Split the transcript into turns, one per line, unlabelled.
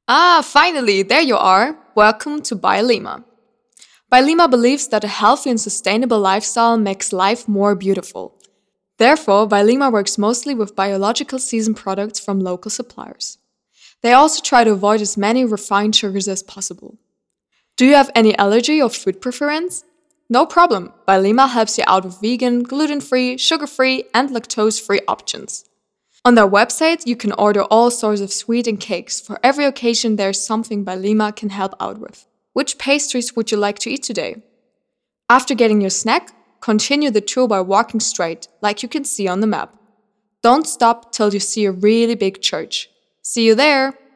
Ah, finally, there you are. Welcome to By Lima. By Lima believes that a healthy and sustainable lifestyle makes life more beautiful. Therefore, By Lima works mostly with biological seasoned products from local suppliers. They also try to avoid as many refined sugars as possible. Do you have any allergy or food preference? No problem, By Lima helps you out with vegan, gluten-free, sugar-free, and lactose-free options. On their website, you can order all sorts of sweet and cakes. For every occasion, there's something By Lima can help out with. Which pastries would you like to eat today? After getting your snack, continue the tour by walking straight, like you can see on the map. Don't stop till you see a really big church. See you there!